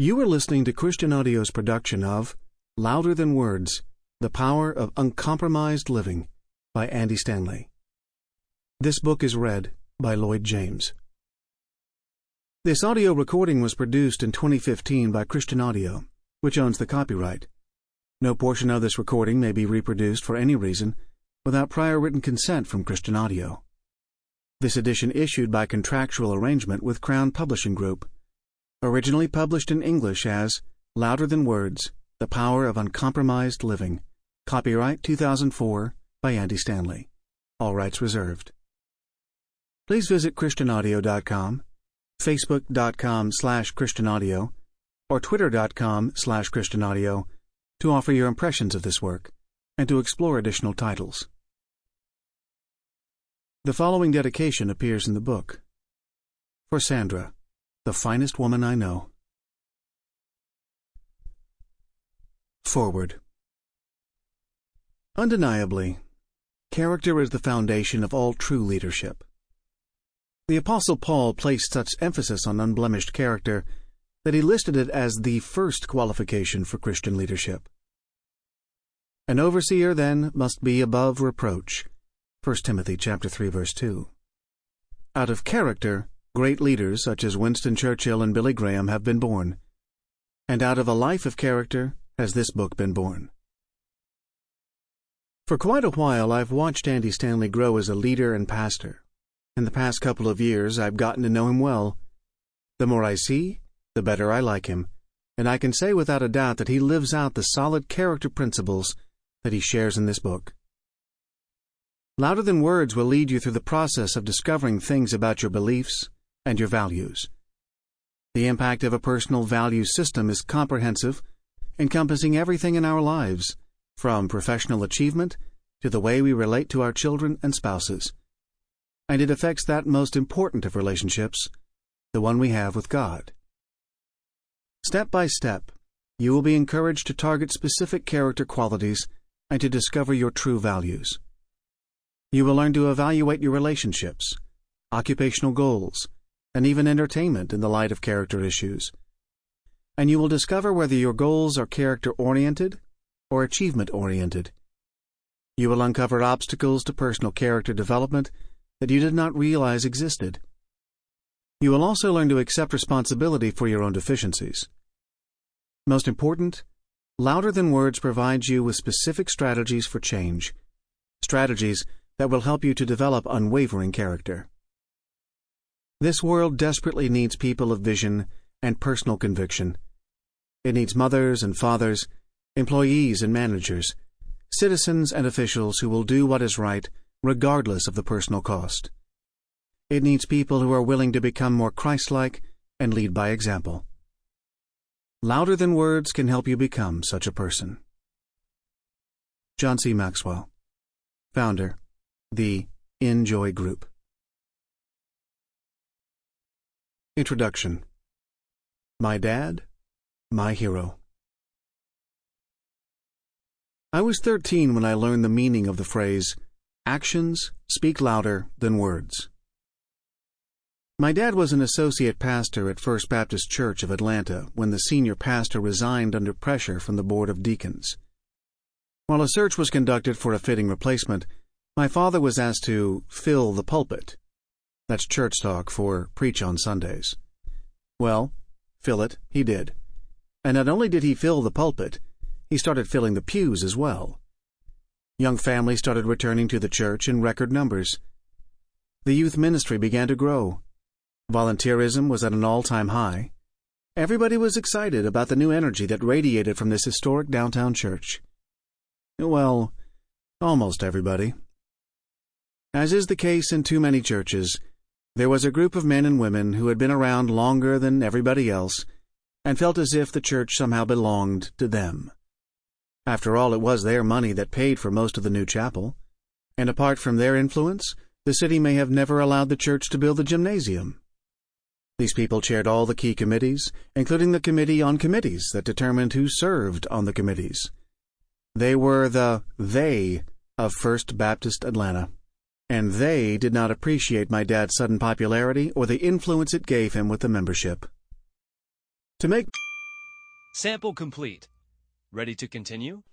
You are listening to Christian Audio's production of Louder Than Words, The Power of Uncompromised Living by Andy Stanley. This book is read by Lloyd James. This audio recording was produced in 2015 by Christian Audio, which owns the copyright. No portion of this recording may be reproduced for any reason without prior written consent from Christian Audio. This edition issued by contractual arrangement with Crown Publishing Group. Originally published in English as Louder Than Words, The Power of Uncompromised Living. Copyright 2004 by Andy Stanley. All rights reserved. Please visit ChristianAudio.com, Facebook.com/ChristianAudio, or Twitter.com/ChristianAudio to offer your impressions of this work and to explore additional titles. The following dedication appears in the book. For Sandra, the finest woman I know. Forward. Undeniably, character is the foundation of all true leadership. The Apostle Paul placed such emphasis on unblemished character that he listed it as the first qualification for Christian leadership. An overseer, then, must be above reproach. 1 Timothy chapter 3, verse 2. Out of character, great leaders such as Winston Churchill and Billy Graham have been born, and out of a life of character has this book been born. For quite a while I've watched Andy Stanley grow as a leader and pastor. In the past couple of years I've gotten to know him well. The more I see, the better I like him, and I can say without a doubt that he lives out the solid character principles that he shares in this book. Louder Than Words will lead you through the process of discovering things about your beliefs and your values. The impact of a personal value system is comprehensive, encompassing everything in our lives, from professional achievement to the way we relate to our children and spouses. And it affects that most important of relationships, the one we have with God. Step by step, you will be encouraged to target specific character qualities and to discover your true values. You will learn to evaluate your relationships, occupational goals, and even entertainment in the light of character issues. And you will discover whether your goals are character-oriented or achievement-oriented. You will uncover obstacles to personal character development that you did not realize existed. You will also learn to accept responsibility for your own deficiencies. Most important, Louder Than Words provides you with specific strategies for change, strategies that will help you to develop unwavering character. This world desperately needs people of vision and personal conviction. It needs mothers and fathers, employees and managers, citizens and officials who will do what is right regardless of the personal cost. It needs people who are willing to become more Christ-like and lead by example. Louder Than Words can help you become such a person. John C. Maxwell, founder, The Enjoy Group. Introduction. My Dad, My Hero. I was 13 when I learned the meaning of the phrase, "Actions speak louder than words." My dad was an associate pastor at First Baptist Church of Atlanta when the senior pastor resigned under pressure from the Board of Deacons. While a search was conducted for a fitting replacement, my father was asked to fill the pulpit. That's church talk for preach on Sundays. Well, fill it he did. And not only did he fill the pulpit, he started filling the pews as well. Young families started returning to the church in record numbers. The youth ministry began to grow. Volunteerism was at an all-time high. Everybody was excited about the new energy that radiated from this historic downtown church. Well, almost everybody. As is the case in too many churches, there was a group of men and women who had been around longer than everybody else and felt as if the church somehow belonged to them. After all, it was their money that paid for most of the new chapel, and apart from their influence, the city may have never allowed the church to build the gymnasium. These people chaired all the key committees, including the committee on committees that determined who served on the committees. They were the "they" of First Baptist Atlanta, and they did not appreciate my dad's sudden popularity or the influence it gave him with the membership. To make Sample complete. Ready to continue?